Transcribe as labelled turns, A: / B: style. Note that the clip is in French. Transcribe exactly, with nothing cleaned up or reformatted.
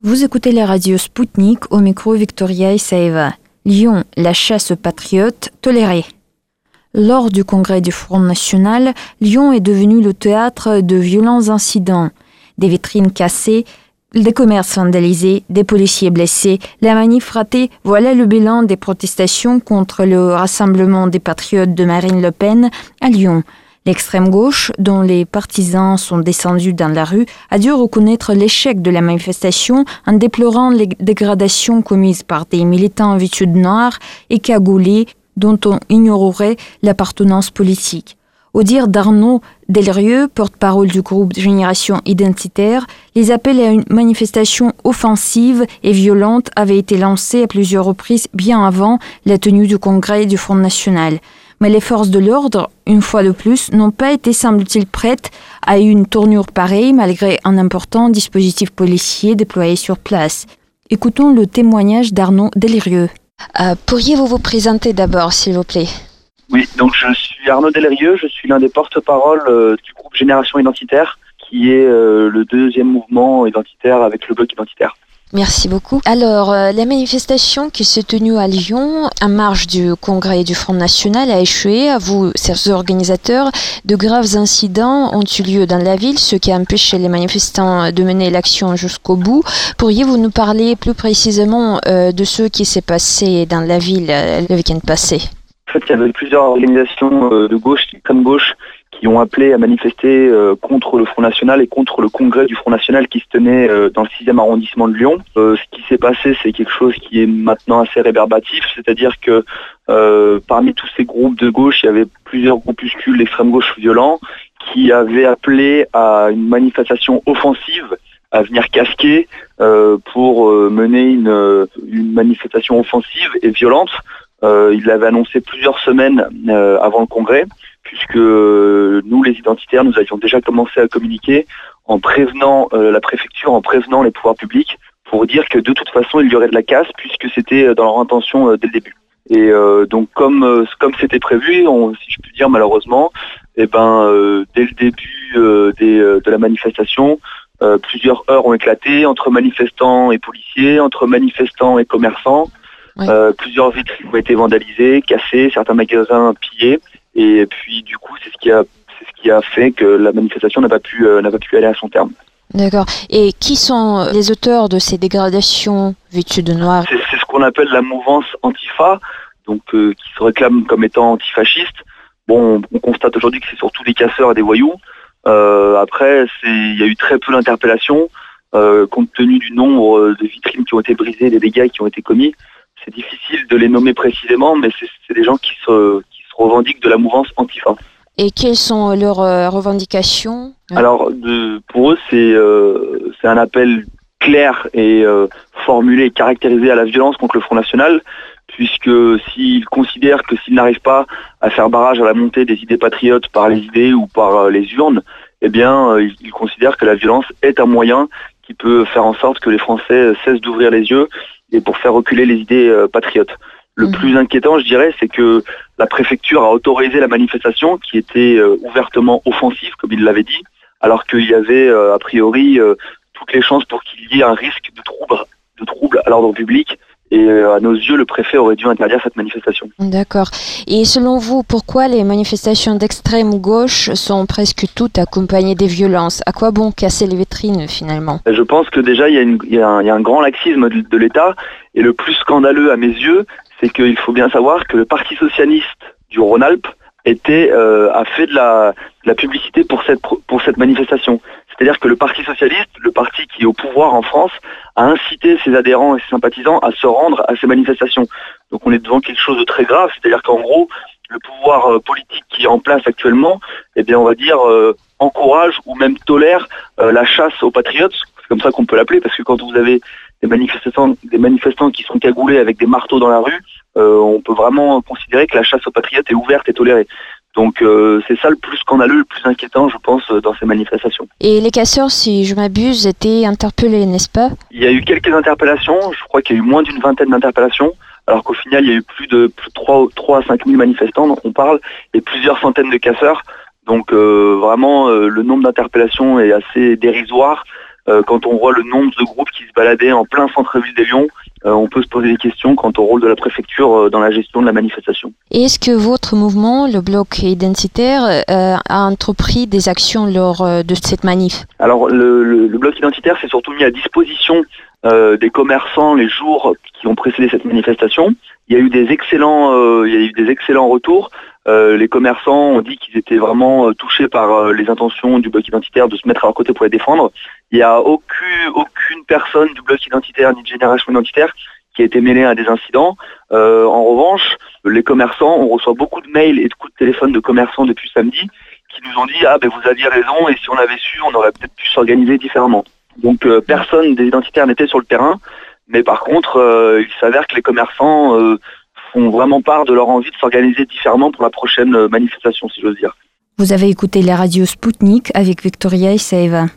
A: Vous écoutez la radio Spoutnik, au micro Victoria Isaeva. Lyon, la chasse aux patriotes tolérée. Lors du congrès du Front National, Lyon est devenu le théâtre de violents incidents. Des vitrines cassées, des commerces vandalisés, des policiers blessés, la manif ratée, voilà le bilan des protestations contre le rassemblement des patriotes de Marine Le Pen à Lyon. L'extrême gauche, dont les partisans sont descendus dans la rue, a dû reconnaître l'échec de la manifestation en déplorant les dégradations commises par des militants vêtus de noir et cagoulés dont on ignorerait l'appartenance politique. Au dire d'Arnaud Delrieux, porte-parole du groupe Génération Identitaire, les appels à une manifestation offensive et violente avaient été lancés à plusieurs reprises bien avant la tenue du congrès du Front National. Mais les forces de l'ordre, une fois de plus, n'ont pas été, semble-t-il, prêtes à une tournure pareille malgré un important dispositif policier déployé sur place. Écoutons le témoignage d'Arnaud Delrieux. Euh, pourriez-vous vous présenter d'abord, s'il vous plaît ?
B: Oui, donc je suis Arnaud Delrieux, je suis l'un des porte-parole euh, du groupe Génération Identitaire, qui est euh, le deuxième mouvement identitaire avec le bloc identitaire.
A: Merci beaucoup. Alors, euh, la manifestation qui s'est tenue à Lyon, en marge du congrès du Front National, a échoué. À vous, ses organisateurs, de graves incidents ont eu lieu dans la ville, ce qui a empêché les manifestants de mener l'action jusqu'au bout. Pourriez-vous nous parler plus précisément euh, de ce qui s'est passé dans la ville euh, le week-end passé ?
B: En fait, il y avait plusieurs organisations euh, de gauche, d'extrême gauche, qui ont appelé à manifester euh, contre le Front National et contre le congrès du Front National qui se tenait euh, dans le sixième arrondissement de Lyon. Euh, ce qui s'est passé, c'est quelque chose qui est maintenant assez rébarbatif, c'est-à-dire que euh, parmi tous ces groupes de gauche, il y avait plusieurs groupuscules d'extrême gauche violents qui avaient appelé à une manifestation offensive, à venir casquer euh, pour euh, mener une, une manifestation offensive et violente. Euh, ils l'avaient annoncé plusieurs semaines euh, avant le congrès, puisque euh, nous, les identitaires, nous avions déjà commencé à communiquer en prévenant euh, la préfecture, en prévenant les pouvoirs publics, pour dire que de toute façon, il y aurait de la casse, puisque c'était dans leur intention euh, dès le début. Et euh, donc, comme euh, comme c'était prévu, on, si je puis dire malheureusement, eh ben, euh, dès le début euh, des, euh, de la manifestation, euh, plusieurs heures ont éclaté entre manifestants et policiers, entre manifestants et commerçants. Oui. Euh, plusieurs vitrines ont été vandalisées, cassées, certains magasins pillés, et puis du coup c'est ce qui a c'est ce qui a fait que la manifestation n'a pas pu euh, n'a pas pu aller à son terme.
A: D'accord. Et qui sont les auteurs de ces dégradations vêtues de noir ?
B: C'est, c'est ce qu'on appelle la mouvance Antifa, donc euh, qui se réclame comme étant antifasciste. Bon, on, on constate aujourd'hui que c'est surtout des casseurs et des voyous. Euh, après, c'est il y a eu très peu d'interpellations, euh, compte tenu du nombre de vitrines qui ont été brisées, des dégâts qui ont été commis. C'est difficile de les nommer précisément, mais c'est, c'est des gens qui se, qui se revendiquent de la mouvance Antifa.
A: Et quelles sont leurs euh, revendications ?
B: Alors, de, pour eux, c'est, euh, c'est un appel clair et euh, formulé et caractérisé à la violence contre le Front National, puisque s'ils considèrent que s'ils n'arrivent pas à faire barrage à la montée des idées patriotes par les idées ou par euh, les urnes, eh bien, euh, ils, ils considèrent que la violence est un moyen qui peut faire en sorte que les Français cessent d'ouvrir les yeux et pour faire reculer les idées euh, patriotes. Le mmh. plus inquiétant, je dirais, c'est que la préfecture a autorisé la manifestation qui était euh, ouvertement offensive, comme il l'avait dit, alors qu'il y avait euh, a priori euh, toutes les chances pour qu'il y ait un risque de trouble, de trouble à l'ordre public. Et euh, à nos yeux, le préfet aurait dû interdire cette manifestation.
A: D'accord. Et selon vous, pourquoi les manifestations d'extrême gauche sont presque toutes accompagnées des violences ? À quoi bon casser les vitrines finalement ?
B: Je pense que déjà, il y a, une, il y a, un, il y a un grand laxisme de, de l'État. Et le plus scandaleux à mes yeux, c'est qu'il faut bien savoir que le Parti socialiste du Rhône-Alpes était, euh, a fait de la, de la publicité pour cette, pour cette manifestation. C'est-à-dire que le Parti socialiste, le parti qui est au pouvoir en France, a incité ses adhérents et ses sympathisants à se rendre à ces manifestations. Donc on est devant quelque chose de très grave, c'est-à-dire qu'en gros, le pouvoir euh, politique qui est en place actuellement, eh bien on va dire, euh, encourage ou même tolère euh, la chasse aux patriotes, c'est comme ça qu'on peut l'appeler, parce que quand vous avez des manifestants, des manifestants qui sont cagoulés avec des marteaux dans la rue, euh, on peut vraiment considérer que la chasse aux patriotes est ouverte et tolérée. Donc euh, c'est ça le plus scandaleux, le plus inquiétant, je pense, dans ces manifestations.
A: Et les casseurs, si je m'abuse, étaient interpellés, n'est-ce pas ?
B: Il y a eu quelques interpellations, je crois qu'il y a eu moins d'une vingtaine d'interpellations, alors qu'au final il y a eu plus de plus de trois à cinq mille manifestants, donc on parle, et plusieurs centaines de casseurs. Donc euh, vraiment, euh, le nombre d'interpellations est assez dérisoire. Euh, quand on voit le nombre de groupes qui se baladaient en plein centre-ville de Lyon, euh, on peut se poser des questions quant au rôle de la préfecture euh, dans la gestion de la manifestation.
A: Est-ce que votre mouvement, le bloc identitaire, euh, a entrepris des actions lors euh, de cette manif?
B: Alors le, le, le bloc identitaire s'est surtout mis à disposition euh, des commerçants les jours qui ont précédé cette manifestation. Il y a eu des excellents, euh, il y a eu des excellents retours. Euh, les commerçants ont dit qu'ils étaient vraiment euh, touchés par euh, les intentions du bloc identitaire de se mettre à leur côté pour les défendre. Il n'y a aucune, aucune personne du bloc identitaire ni de Génération Identitaire qui a été mêlée à des incidents. Euh, en revanche, les commerçants, on reçoit beaucoup de mails et de coups de téléphone de commerçants depuis samedi qui nous ont dit « Ah ben vous aviez raison et si on avait su, on aurait peut-être pu s'organiser différemment ». Donc euh, personne des identitaires n'était sur le terrain, mais par contre, euh, il s'avère que les commerçants euh, font vraiment part de leur envie de s'organiser différemment pour la prochaine manifestation, si j'ose dire.
A: Vous avez écouté la radio Spoutnik avec Victoria Isaeva.